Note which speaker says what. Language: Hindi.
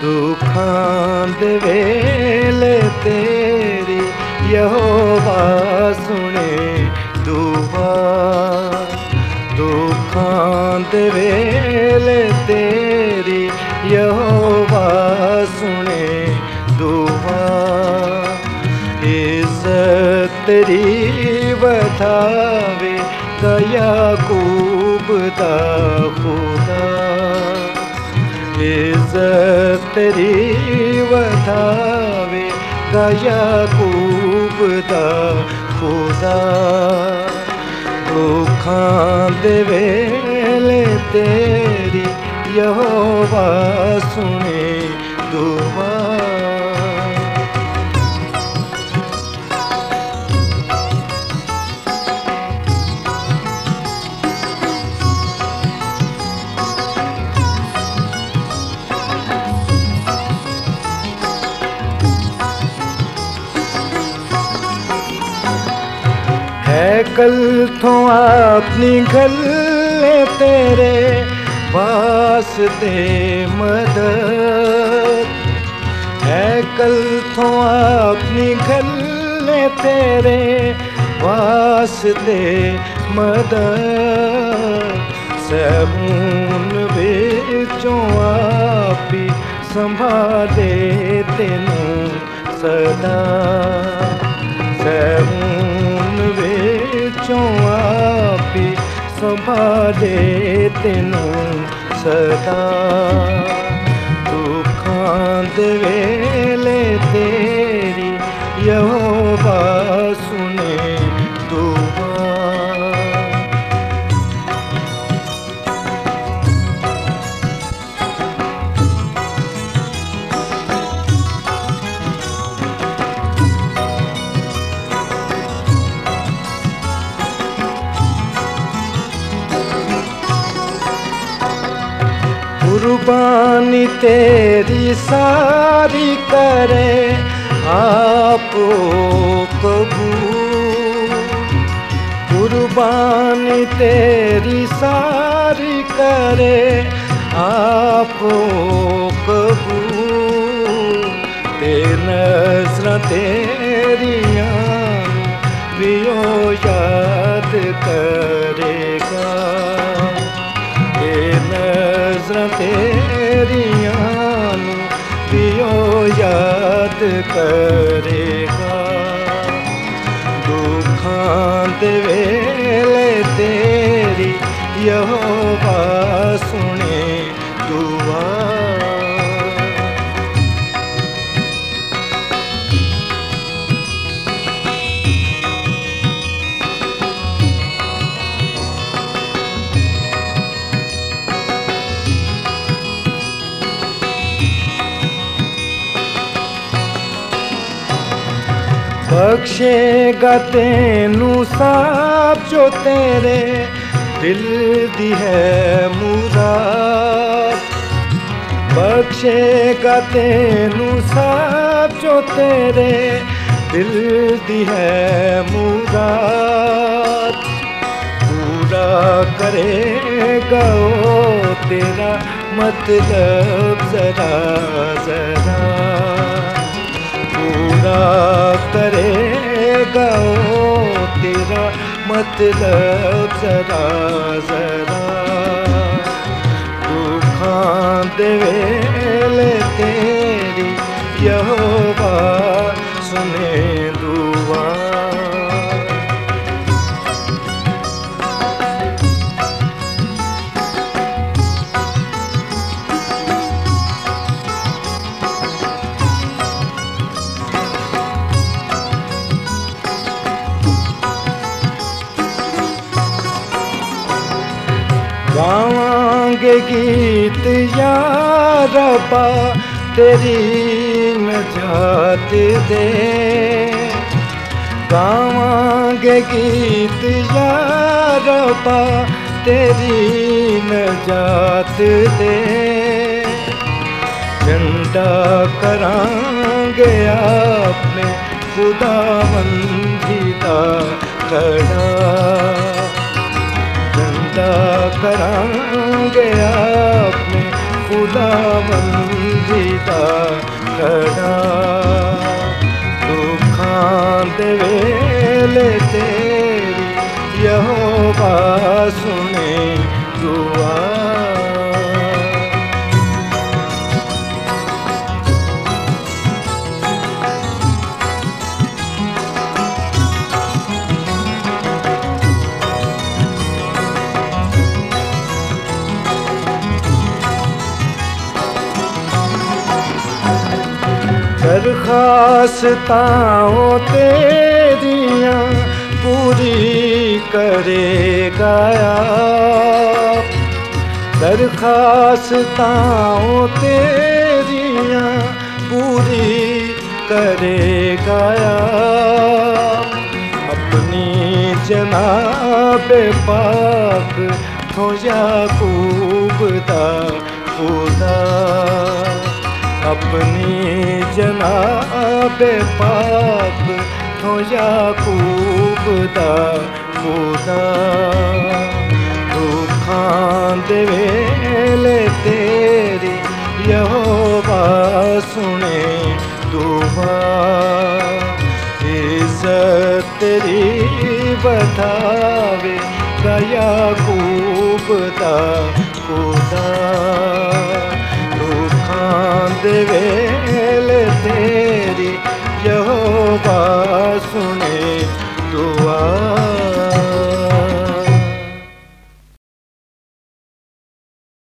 Speaker 1: दुखां दे वेले तेरी यहोवा सुने दुआ। दुखां दे वेले तेरी यहोवा सुने दुआ। इज़्ज़त तेरी वधावे याकूब दा खुदा। इज़्ज़त तेरी वधावे याकूब दा खुदा। दुखां दे वेले तेरी यहोवा सुने दुआ। कल थो अपनी गल्ले तेरे वास्ते मदद है। कल थो अपनी गल्ले तेरे वास्ते मदद। सबून विचों आपी संभाले तेनू सदा। आपी संभाले तेनू सदा। दुखां दे वेले तेरी यहोवा सुने दुआ। कुर्बानी तेरी सारी करे आपो कबूल। कुर्बानी तेरी सारी करे आपो कबूल। ते नज़रां तेरियां भी ओ याद करेगा। तेरियां भी ओ याद करेगा। दुखां दे वेले तेरी यहोवा सुने दुआ। बख्शेगा तेनू सब जो तेरे दिल दी है मुराद। बख्शेगा तेनू सब जो तेरे दिल दी है मुराद। पूरा करेगा वो तेरा मतलब जरा जरा। पूरा करेगा वो तेरा मतलब जरा जरा। दुखां दे वेले तेरी यहोवा सुने दुआ। गावांगे गीत या रब्बा तेरी नजात दे। गावांगे गीत या रब्बा तेरी नजात दे। झंडा करांगे अपने खुदावंदी दा खड़ा। करांगे अपने खुदावंदी दा खड़ा दुखां दे वेले तेरी यहोवा सुने दुआ। दरखास्तां तेरियां पूरी करेगा आप, दरखास्तां तेरियां पूरी करेगा आप। अपनी जनाब पाक थो याकूब दा खुदा, अपनी जनाब पाक थो याकूब दा खुदा। दुखां दे वेले तेरी यहोवा सुने दुआ। इज्जत तेरी बधावे गा याकूब दा खुदा। दुखां दे वेले